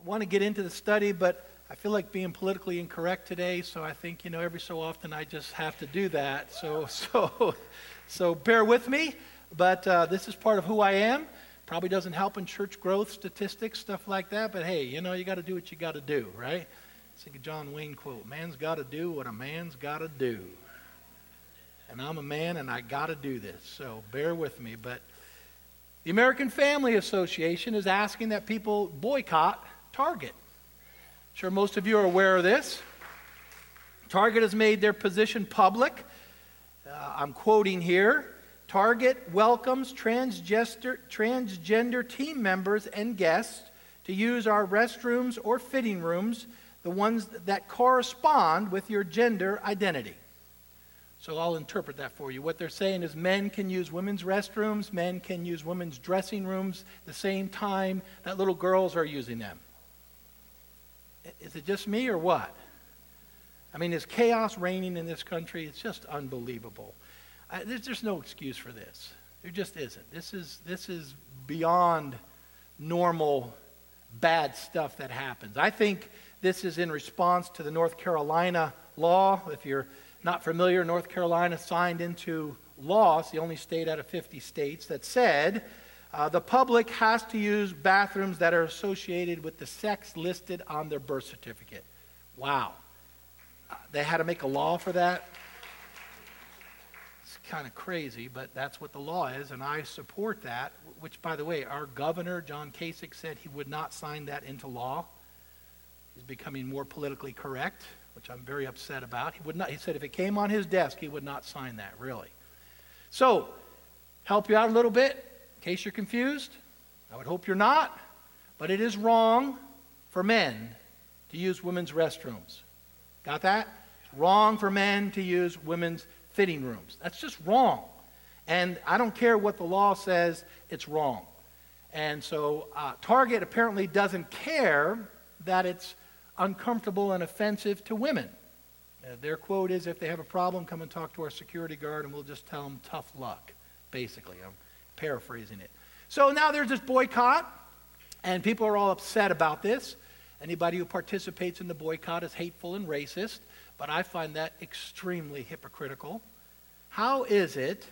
want to get into the study, but I feel like being politically incorrect today, so I think, every so often I just have to do that. So bear with me, but this is part of who I am. Probably doesn't help in church growth, statistics, stuff like that, but hey, you got to do what you got to do, right? It's like a John Wayne quote, man's got to do what a man's got to do. And I'm a man and I got to do this, so bear with me. But the American Family Association is asking that people boycott Target. I'm sure most of you are aware of this. Target has made their position public. I'm quoting here. Target welcomes transgender team members and guests to use our restrooms or fitting rooms, the ones that correspond with your gender identity. So I'll interpret that for you. What they're saying is men can use women's restrooms, men can use women's dressing rooms the same time that little girls are using them. Is it just me or what? I mean, is chaos reigning in this country? It's just unbelievable. There's no excuse for this. There just isn't. This is beyond normal bad stuff that happens. I think this is in response to the North Carolina law. If you're not familiar, North Carolina signed into law, it's the only state out of 50 states, that said the public has to use bathrooms that are associated with the sex listed on their birth certificate. Wow. They had to make a law for that. It's kind of crazy, but that's what the law is, and I support that, which, by the way, our governor, John Kasich, said he would not sign that into law. He's becoming more politically correct, which I'm very upset about. He said if it came on his desk, he would not sign that, really. So, help you out a little bit, in case you're confused. I would hope you're not, but it is wrong for men to use women's restrooms. Got that? It's wrong for men to use women's fitting rooms. That's just wrong. And I don't care what the law says, it's wrong. And so Target apparently doesn't care that it's uncomfortable and offensive to women. Their quote is, if they have a problem, come and talk to our security guard and we'll just tell them tough luck, basically. I'm paraphrasing it. So now there's this boycott, and people are all upset about this. Anybody who participates in the boycott is hateful and racist, but I find that extremely hypocritical. How is it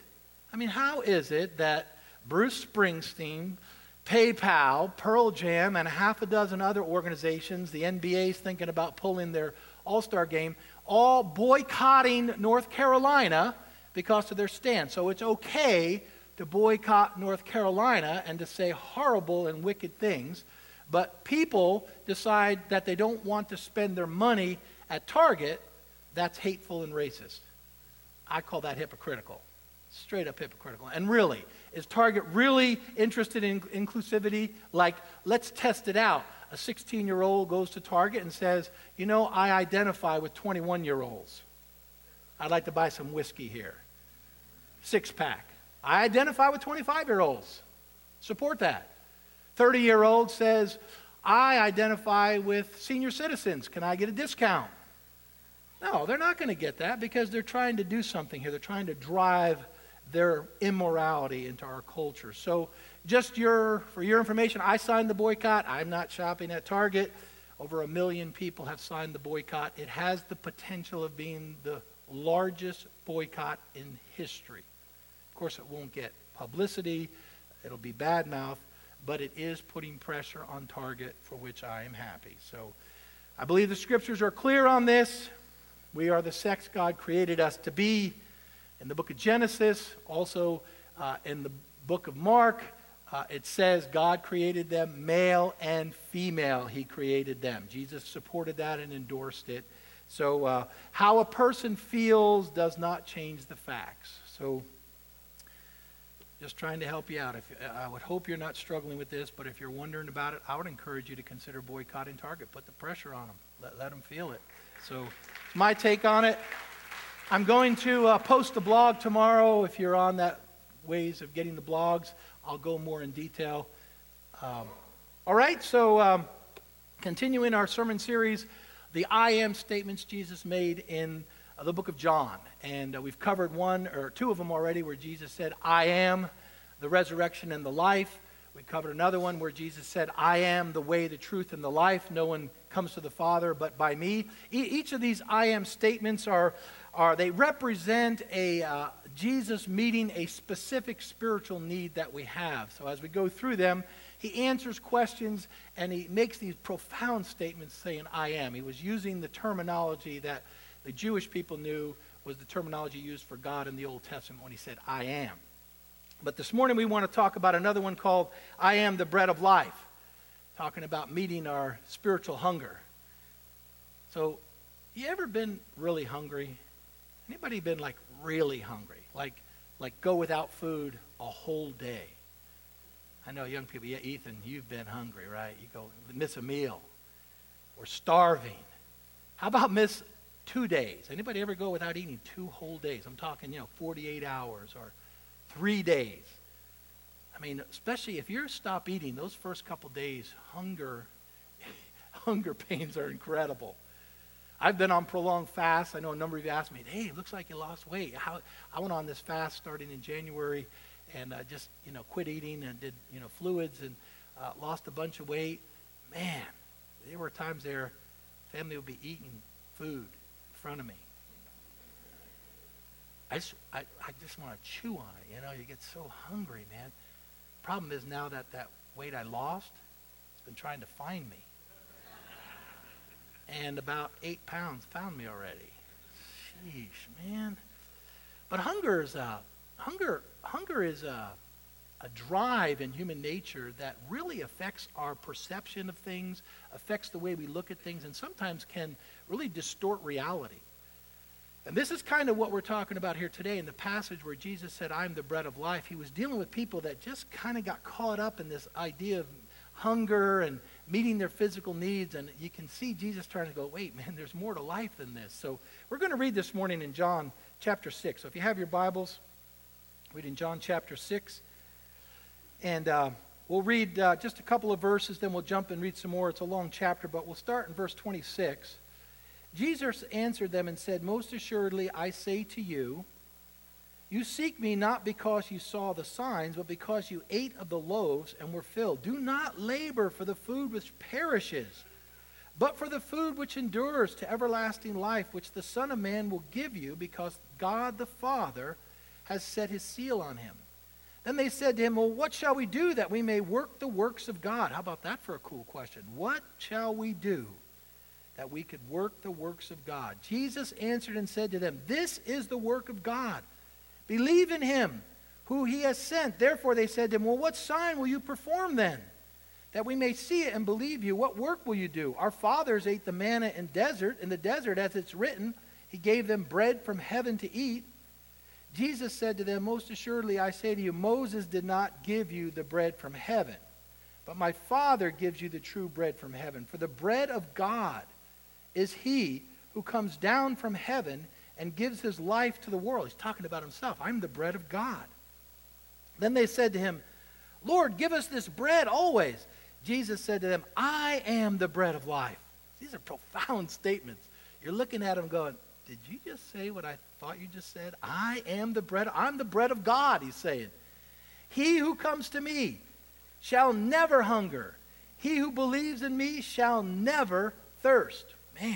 that Bruce Springsteen, PayPal, Pearl Jam, and a half a dozen other organizations, the NBA's thinking about pulling their All-Star game, all boycotting North Carolina because of their stand? So it's okay to boycott North Carolina and to say horrible and wicked things, but people decide that they don't want to spend their money at Target. That's hateful and racist. I call that hypocritical. Straight up hypocritical. And really, is Target really interested in inclusivity? Like, let's test it out. A 16-year-old goes to Target and says, I identify with 21-year-olds. I'd like to buy some whiskey here. 6-pack. I identify with 25-year-olds. Support that. 30-year-old says, I identify with senior citizens. Can I get a discount? No, they're not going to get that because they're trying to do something here. They're trying to drive their immorality into our culture. So for your information, I signed the boycott. I'm not shopping at Target. Over 1 million people have signed the boycott. It has the potential of being the largest boycott in history. Of course, it won't get publicity. It'll be bad mouth, but it is putting pressure on Target, for which I am happy. So I believe the scriptures are clear on this. We are the sex God created us to be. In the book of Genesis, also in the book of Mark, it says God created them male and female. He created them. Jesus supported that and endorsed it. So how a person feels does not change the facts. So just trying to help you out. I would hope you're not struggling with this, but if you're wondering about it, I would encourage you to consider boycotting Target. Put the pressure on them. Let them feel it. So it's my take on it. I'm going to post a blog tomorrow. If you're on that ways of getting the blogs, I'll go more in detail. All right, so continuing our sermon series, the I am statements Jesus made in the book of John. And we've covered one or two of them already where Jesus said, I am the resurrection and the life. We covered another one where Jesus said, I am the way, the truth, and the life. No one comes to the Father but by me. Each of these I am statements they represent Jesus meeting a specific spiritual need that we have. So as we go through them, he answers questions and he makes these profound statements saying, I am. He was using the terminology that the Jewish people knew was the terminology used for God in the Old Testament when he said, I am. But this morning we want to talk about another one called I am the bread of life, talking about meeting our spiritual hunger. So, you ever been really hungry? Anybody been like really hungry? Like go without food a whole day? I know young people, yeah, Ethan, you've been hungry, right? You go miss a meal or starving. How about miss 2 days? Anybody ever go without eating 2 whole days? I'm talking, 48 hours or 3 days. I mean, especially if you stop eating those first couple days, hunger pains are incredible. I've been on prolonged fasts. I know a number of you asked me, hey, it looks like you lost weight. I went on this fast starting in January and just, quit eating and did, fluids and lost a bunch of weight. Man, there were times there, family would be eating food in front of me. I just want to chew on it, you get so hungry, man. Problem is now that weight I lost, it's been trying to find me. And about 8 pounds found me already. Sheesh, man. But hunger is a drive in human nature that really affects our perception of things, affects the way we look at things, and sometimes can really distort reality. And this is kind of what we're talking about here today in the passage where Jesus said, I'm the bread of life. He was dealing with people that just kind of got caught up in this idea of hunger and meeting their physical needs. And you can see Jesus trying to go, wait, man, there's more to life than this. So we're going to read this morning in John chapter 6. So if you have your Bibles, read in John chapter 6. And we'll read just a couple of verses, then we'll jump and read some more. It's a long chapter, but we'll start in verse 26. Jesus answered them and said, most assuredly I say to you, you seek me not because you saw the signs, but because you ate of the loaves and were filled. Do not labor for the food which perishes, but for the food which endures to everlasting life, which the Son of Man will give you, because God the Father has set his seal on him. Then they said to him, well, what shall we do that we may work the works of God? How about that for a cool question? What shall we do that we could work the works of God? Jesus answered and said to them, this is the work of God. Believe in him who he has sent. Therefore they said to him, well, what sign will you perform then, that we may see it and believe you? What work will you do? Our fathers ate the manna in the desert, as it's written, he gave them bread from heaven to eat. Jesus said to them, most assuredly I say to you, Moses did not give you the bread from heaven, but my Father gives you the true bread from heaven. For the bread of God is he who comes down from heaven and gives his life to the world. He's talking about himself. I'm the bread of God. Then they said to him, Lord, give us this bread always. Jesus said to them, I am the bread of life. These are profound statements. You're looking at him going, did you just say what I thought you just said? I am the bread. I'm the bread of God, he's saying. He who comes to me shall never hunger. He who believes in me shall never thirst. Man,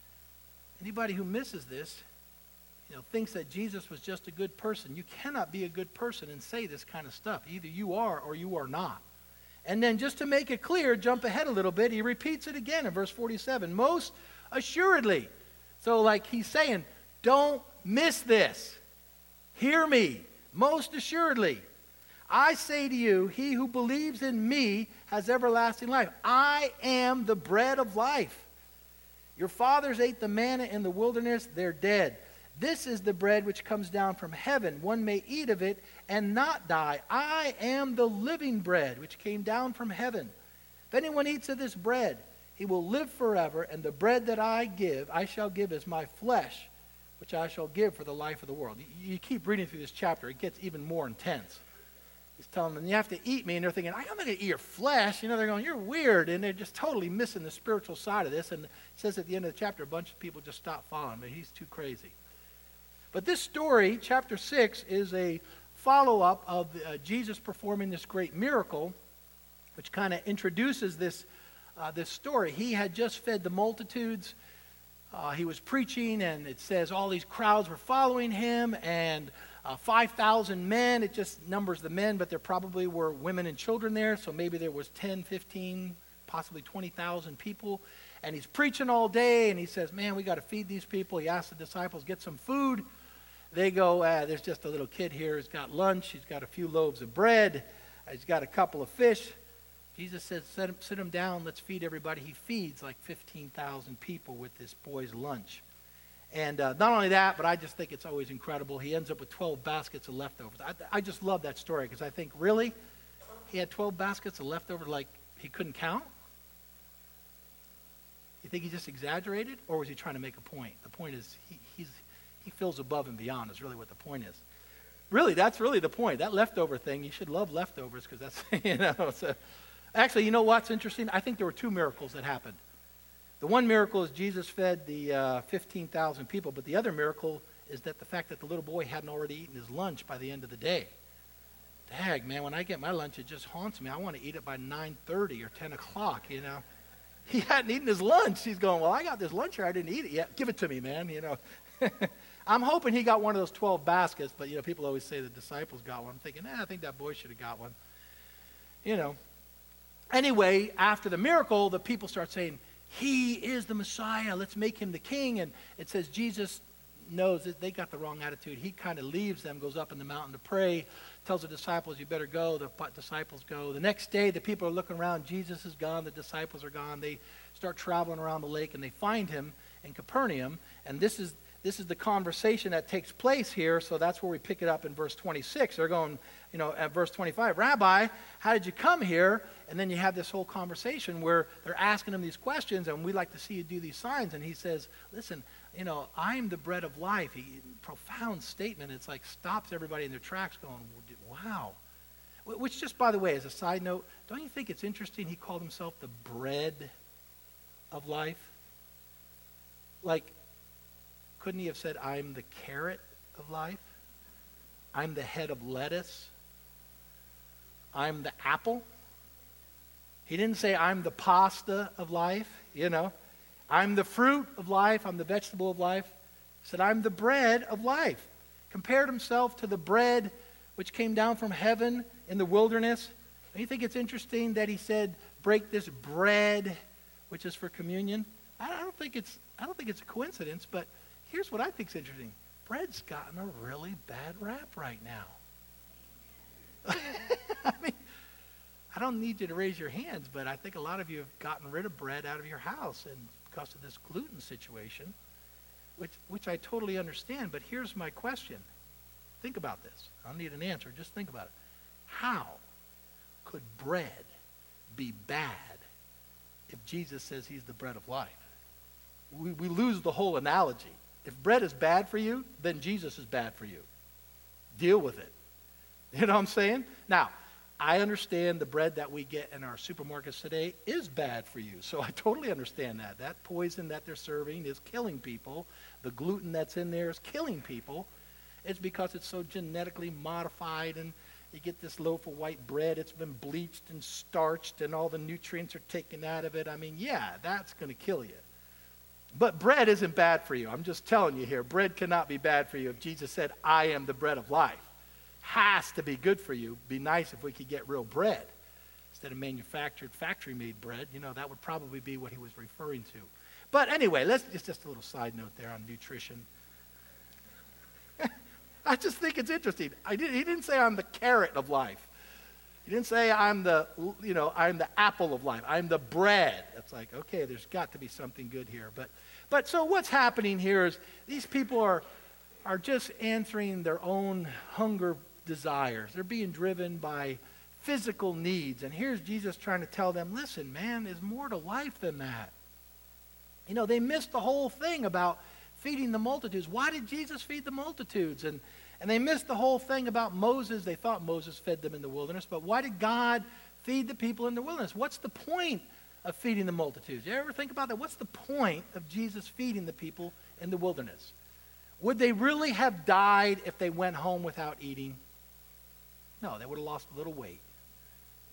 anybody who misses this, thinks that Jesus was just a good person. You cannot be a good person and say this kind of stuff. Either you are or you are not. And then just to make it clear, jump ahead a little bit, he repeats it again in verse 47. Most assuredly. So like he's saying, don't miss this. Hear me. Most assuredly. I say to you, he who believes in me has everlasting life. I am the bread of life. Your fathers ate the manna in the wilderness, they're dead. This is the bread which comes down from heaven. One may eat of it and not die. I am the living bread which came down from heaven. If anyone eats of this bread, he will live forever, and the bread that I shall give is my flesh, which I shall give for the life of the world. You keep reading through this chapter, it gets even more intense. He's telling them, you have to eat me, and they're thinking, I'm not going to eat your flesh. They're going, you're weird, and they're just totally missing the spiritual side of this. And it says at the end of the chapter, a bunch of people just stop following him, but he's too crazy. But this story, chapter 6, is a follow-up of Jesus performing this great miracle which kind of introduces this story. He had just fed the multitudes. He was preaching, and it says all these crowds were following him, and 5,000 men. It just numbers the men, but there probably were women and children there, so maybe there was 10, 15, possibly 20,000 people. And he's preaching all day, and he says, man, we got to feed these people. He asks the disciples, get some food. They go, there's just a little kid here. He's got lunch. He's got a few loaves of bread. He's got a couple of fish. Jesus says, sit him down. Let's feed everybody. He feeds like 15,000 people with this boy's lunch. And not only that, but I just think it's always incredible. He ends up with 12 baskets of leftovers. I just love that story because I think, really? He had 12 baskets of leftovers like he couldn't count? You think he just exaggerated, or was he trying to make a point? The point is he feels above and beyond is really what the point is. Really, that's really the point. That leftover thing, you should love leftovers because that's, So. Actually, you know what's interesting? I think there were two miracles that happened. The one miracle is Jesus fed the 15,000 people, but the other miracle is that the fact that the little boy hadn't already eaten his lunch by the end of the day. Dag, man, when I get my lunch, it just haunts me. I want to eat it by 9:30 or 10 o'clock, you know. He hadn't eaten his lunch. He's going, well, I got this lunch here. I didn't eat it yet. Give it to me, man, you know. I'm hoping he got one of those 12 baskets, but, you know, people always say the disciples got one. I'm thinking, I think that boy should have got one. You know. Anyway, after the miracle, the people start saying, he is the Messiah. Let's make him the king. And it says Jesus knows that they got the wrong attitude. He kind of leaves them, goes up in the mountain to pray, tells the disciples, you better go. The disciples go. The next day, the people are looking around. Jesus is gone. The disciples are gone. They start traveling around the lake, and they find him in Capernaum. And this is the conversation that takes place here, so that's where we pick it up in verse 26. They're going, you know, at verse 25, Rabbi, how did you come here? And then you have this whole conversation where they're asking him these questions, and we'd like to see you do these signs. And he says, listen, you know, I'm the bread of life. Profound statement. It's like stops everybody in their tracks going, wow. Which just, by the way, as a side note, don't you think it's interesting he called himself the bread of life? Like, couldn't he have said, I'm the carrot of life? I'm the head of lettuce? I'm the apple? He didn't say, I'm the pasta of life, you know. I'm the fruit of life. I'm the vegetable of life. He said, I'm the bread of life. Compared himself to the bread which came down from heaven in the wilderness. Don't you think it's interesting that he said, break this bread, which is for communion? I don't think it's a coincidence, but here's what I think is interesting. Bread's gotten a really bad rap right now. I mean, I don't need you to raise your hands, but I think a lot of you have gotten rid of bread out of your house and because of this gluten situation, which I totally understand. But here's my question. Think about this. I don't need an answer. Just think about it. How could bread be bad if Jesus says he's the bread of life? We lose the whole analogy. If bread is bad for you, then Jesus is bad for you. Deal with it. You know what I'm saying? Now, I understand the bread that we get in our supermarkets today is bad for you. So I totally understand that. That poison that they're serving is killing people. The gluten that's in there is killing people. It's because it's so genetically modified, and you get this loaf of white bread. It's been bleached and starched, and all the nutrients are taken out of it. I mean, yeah, that's going to kill you. But bread isn't bad for you. I'm just telling you here. Bread cannot be bad for you if Jesus said, I am the bread of life. Has to be good for you. Be nice if we could get real bread instead of manufactured, factory-made bread. You know, that would probably be what he was referring to. But anyway, just a little side note there on nutrition. I just think it's interesting. He didn't say I'm the carrot of life. He didn't say I'm the apple of life. I'm the bread. It's like, okay, there's got to be something good here. But so what's happening here is these people are just answering their own hunger desires. They're being driven by physical needs. And here's Jesus trying to tell them, listen, man, there's more to life than that. You know, they missed the whole thing about feeding the multitudes. Why did Jesus feed the multitudes? And they missed the whole thing about Moses. They thought Moses fed them in the wilderness. But why did God feed the people in the wilderness? What's the point of feeding the multitudes? You ever think about that? What's the point of Jesus feeding the people in the wilderness? Would they really have died if they went home without eating? No, they would have lost a little weight.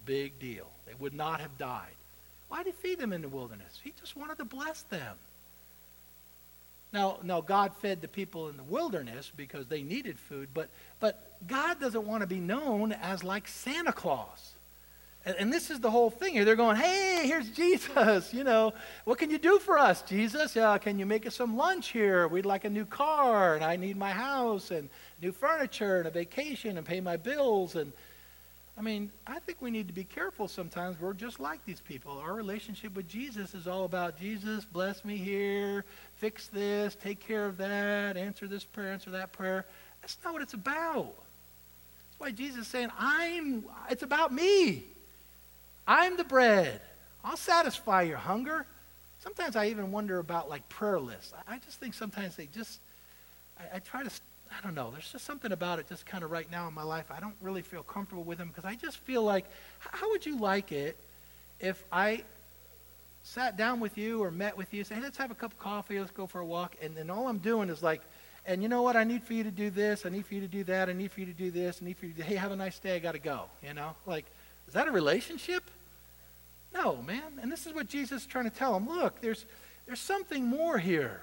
big deal. They would not have died. Why did he feed them in the wilderness? He just wanted to bless them. Now, God fed the people in the wilderness because they needed food, but God doesn't want to be known as like Santa Claus. And this is the whole thing here. They're going, hey, here's Jesus. What can you do for us, Jesus? Can you make us some lunch here? We'd like a new car, and I need my house, and new furniture, and a vacation, and pay my bills. And I think we need to be careful sometimes. We're just like these people. Our relationship with Jesus is all about, Jesus, bless me here, fix this, take care of that, answer this prayer, answer that prayer. That's not what it's about. That's why Jesus is saying, it's about me. I'm the bread. I'll satisfy your hunger. Sometimes I even wonder about like prayer lists. I just think sometimes I try to, I don't know, there's just something about it just kind of right now in my life. I don't really feel comfortable with them because I just feel like, how would you like it if I sat down with you or met with you, say, hey, let's have a cup of coffee, let's go for a walk, and then all I'm doing is like, and you know what, I need for you to do this, I need for you to do that, I need for you to do this, I need for you to, hey, have a nice day, I got to go, Like, is that a relationship? No, man. And this is what Jesus is trying to tell them. Look, there's something more here.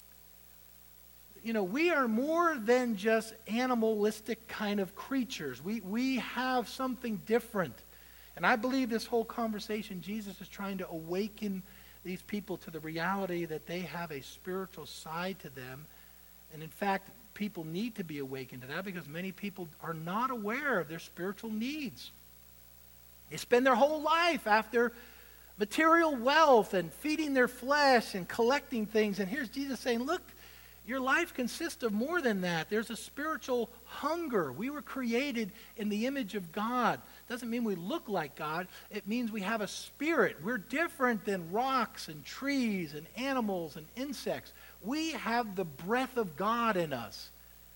We are more than just animalistic kind of creatures. We have something different. And I believe this whole conversation, Jesus is trying to awaken these people to the reality that they have a spiritual side to them. And in fact, people need to be awakened to that because many people are not aware of their spiritual needs. They spend their whole life after material wealth and feeding their flesh and collecting things. And here's Jesus saying, look, your life consists of more than that. There's a spiritual hunger. We were created in the image of God. Doesn't mean we look like God. It means we have a spirit. We're different than rocks and trees and animals and insects. We have the breath of God in us.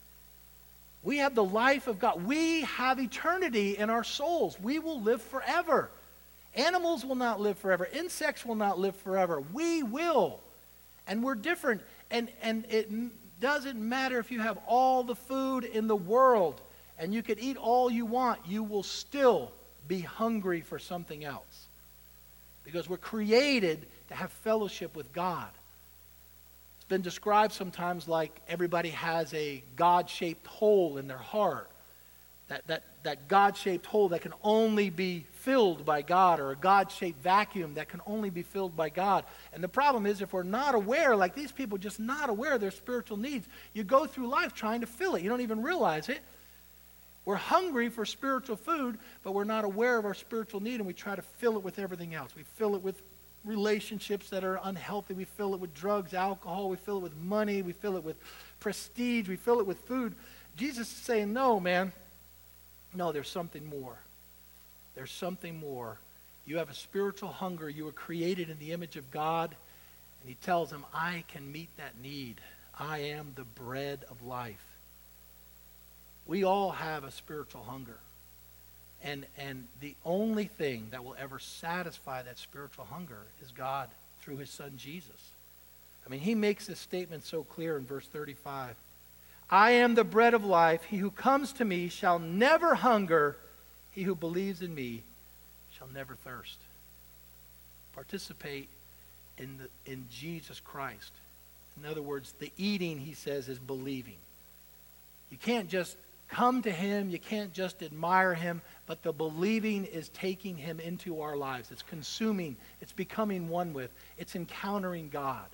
We have the life of God. We have eternity in our souls. We will live forever. Animals will not live forever. Insects will not live forever. We will. And we're different. And it doesn't matter if you have all the food in the world and you can eat all you want, you will still be hungry for something else. Because we're created to have fellowship with God. It's been described sometimes like everybody has a God-shaped hole in their heart. That God-shaped hole that can only be filled by God, or a God-shaped vacuum that can only be filled by God. And the problem is, if we're not aware, like these people just not aware of their spiritual needs, you go through life trying to fill it. You don't even realize it. We're hungry for spiritual food, but we're not aware of our spiritual need, and we try to fill it with everything else. We fill it with relationships that are unhealthy. We fill it with drugs, alcohol. We fill it with money. We fill it with prestige. We fill it with food. Jesus is saying, no, man. No, there's something more. There's something more. You have a spiritual hunger. You were created in the image of God. And he tells them, I can meet that need. I am the bread of life. We all have a spiritual hunger. And the only thing that will ever satisfy that spiritual hunger is God through his son Jesus. I mean, he makes this statement so clear in verse 35. I am the bread of life. He who comes to me shall never hunger. He who believes in me shall never thirst. Participate in Jesus Christ. In other words, the eating, he says, is believing. You can't just come to him. You can't just admire him. But the believing is taking him into our lives. It's consuming. It's becoming one with. It's encountering God.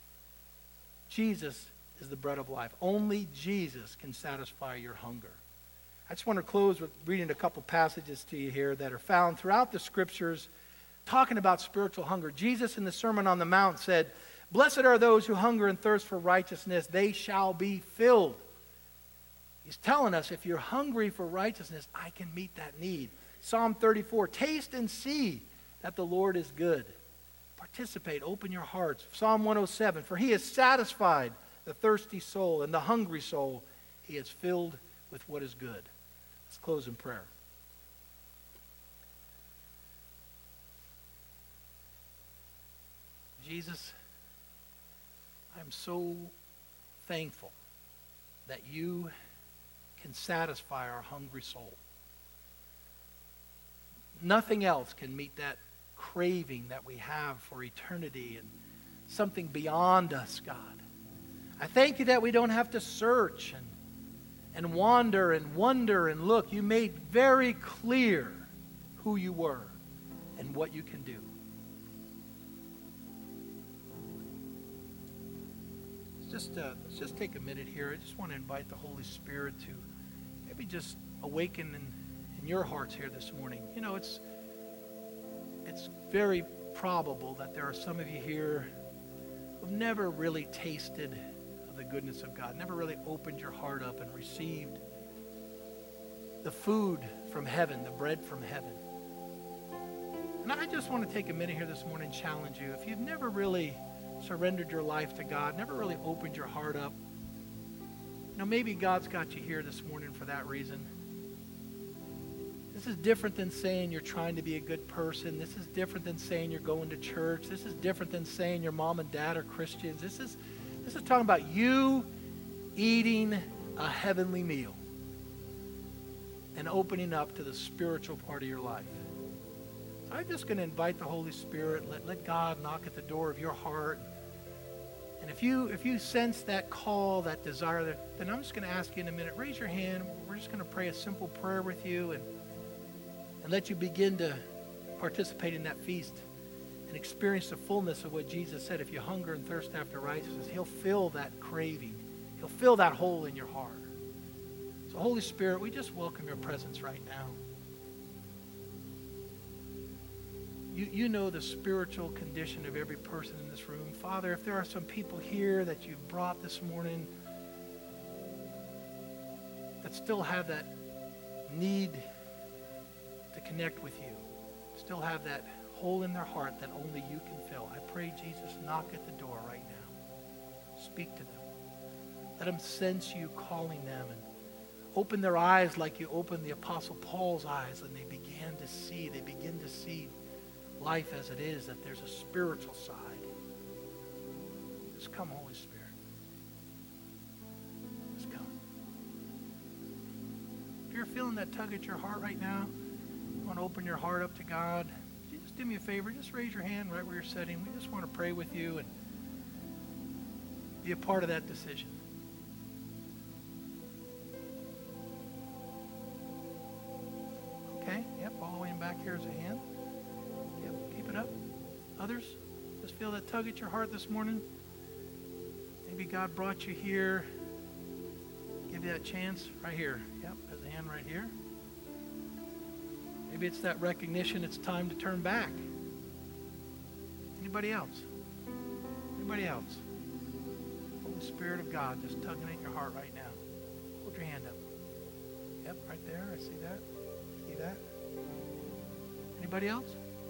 Jesus is the bread of life. Only Jesus can satisfy your hunger. I just want to close with reading a couple passages to you here that are found throughout the scriptures talking about spiritual hunger. Jesus in the Sermon on the Mount said, blessed are those who hunger and thirst for righteousness. They shall be filled. He's telling us if you're hungry for righteousness, I can meet that need. Psalm 34, taste and see that the Lord is good. Participate, open your hearts. Psalm 107, for he has satisfied the thirsty soul and the hungry soul. He is filled with what is good. Let's close in prayer. Jesus, I'm so thankful that you can satisfy our hungry soul. Nothing else can meet that craving that we have for eternity and something beyond us, God. I thank you that we don't have to search and wander and wonder and look. You made very clear who you were and what you can do. Let's just take a minute here. I just want to invite the Holy Spirit to maybe just awaken in your hearts here this morning. You know, it's very probable that there are some of you here who've never really tasted of the goodness of God, never really opened your heart up and received the food from heaven, the bread from heaven. And I just want to take a minute here this morning and challenge you. If you've never really surrendered your life to God, never really opened your heart up, you know, maybe God's got you here this morning for that reason. This is different than saying you're trying to be a good person. This is different than saying you're going to church. This is different than saying your mom and dad are Christians. This is talking about you eating a heavenly meal and opening up to the spiritual part of your life. So I'm just going to invite the Holy Spirit. Let God knock at the door of your heart. And if you sense that call, that desire, then I'm just going to ask you in a minute, raise your hand. We're just going to pray a simple prayer with you and let you begin to participate in that feast and experience the fullness of what Jesus said. If you hunger and thirst after righteousness, he'll fill that craving. He'll fill that hole in your heart. So Holy Spirit, we just welcome your presence right now. You know the spiritual condition of every person in this room. Father, if there are some people here that you've brought this morning that still have that need to connect with you, still have that hole in their heart that only you can fill, I pray, Jesus, knock at the door right now. Speak to them. Let them sense you calling them and open their eyes like you opened the Apostle Paul's eyes and they begin to see life as it is, that there's a spiritual side. Just come, Holy Spirit. Just come. If you're feeling that tug at your heart right now, you want to open your heart up to God, just do me a favor. Just raise your hand right where you're sitting. We just want to pray with you and be a part of that decision. Okay, yep, all the way in back here is a hand. Yep, keep it up. Others, just feel that tug at your heart this morning. Maybe God brought you here. Give you that chance right here. Yep, there's a hand right here. Maybe it's that recognition it's time to turn back. Anybody else? Anybody else? Holy Spirit of God just tugging at your heart right now. Hold your hand up. Yep, right there. I see that. See that? Anybody else?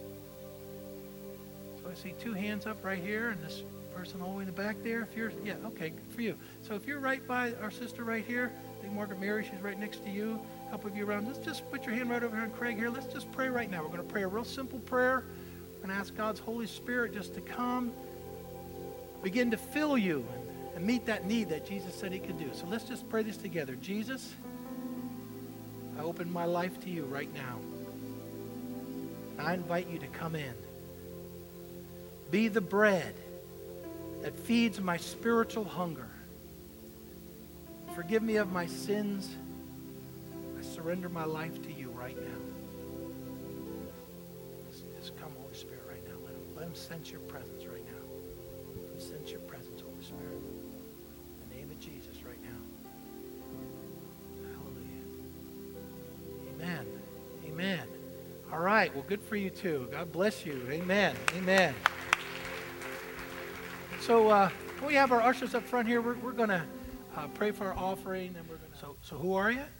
So I see two hands up right here and this person all the way in the back there. If you're, yeah, okay, good for you. So if you're right by our sister right here, I think Margaret Mary, she's right next to you. A couple of you around. Let's just put your hand right over here on Craig here. Let's just pray right now. We're going to pray a real simple prayer. We're going to ask God's Holy Spirit just to come, begin to fill you and meet that need that Jesus said he could do. So let's just pray this together. Jesus, I open my life to you right now. I invite you to come in. Be the bread that feeds my spiritual hunger. Forgive me of my sins. I surrender my life to you right now. Just come, Holy Spirit, right now. Let him sense your presence right now. Let him sense your presence, Holy Spirit. In the name of Jesus right now. Hallelujah. Amen. Amen. All right. Well, good for you too. God bless you. Amen. Amen. So we have our ushers up front here. We're going to pray for our offering. And we're gonna... So who are you?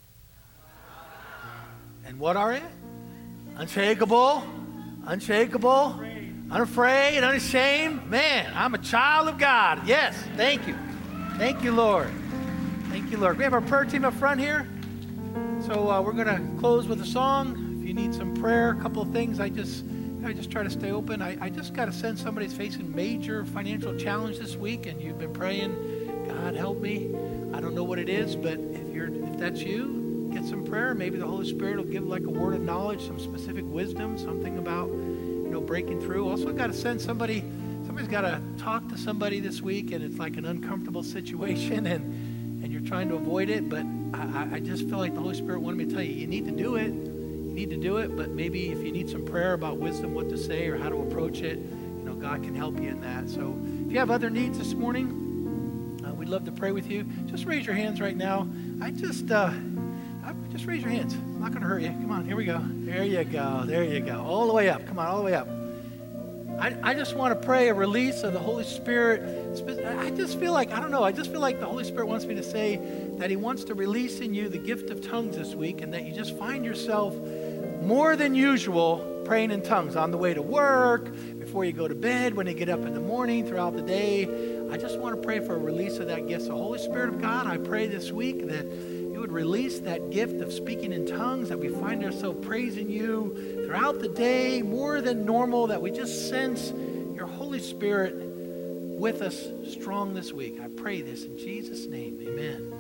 And what are you? Unshakable, unshakable, unafraid, unashamed. Man, I'm a child of God. Yes, thank you. Thank you, Lord. Thank you, Lord. We have our prayer team up front here. So we're going to close with a song. If you need some prayer, a couple of things, I just try to stay open. I just got to sense somebody's facing major financial challenge this week, and you've been praying, God, help me. I don't know what it is, but if that's you, get some prayer. Maybe the Holy Spirit will give like a word of knowledge, some specific wisdom, something about, breaking through. Also, got to send somebody's got to talk to somebody this week, and it's like an uncomfortable situation, and you're trying to avoid it. But I just feel like the Holy Spirit wanted me to tell you, you need to do it. You need to do it. But maybe if you need some prayer about wisdom, what to say or how to approach it, God can help you in that. So if you have other needs this morning, we'd love to pray with you. Just raise your hands right now. Just raise your hands. I'm not going to hurt you. Come on, here we go. There you go. There you go. All the way up. Come on, all the way up. I just want to pray a release of the Holy Spirit. I just feel like the Holy Spirit wants me to say that he wants to release in you the gift of tongues this week, and that you just find yourself more than usual praying in tongues on the way to work, before you go to bed, when you get up in the morning, throughout the day. I just want to pray for a release of that gift. So Holy Spirit of God, I pray this week that you would release that gift of speaking in tongues, that we find ourselves praising you throughout the day more than normal, that we just sense your Holy Spirit with us strong this week. I pray this in Jesus' name. Amen.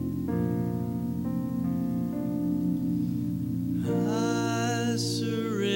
I surrender.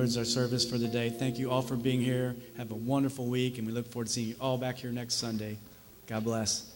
concludes our service for the day. Thank you all for being here. Have a wonderful week, and we look forward to seeing you all back here next Sunday. God bless.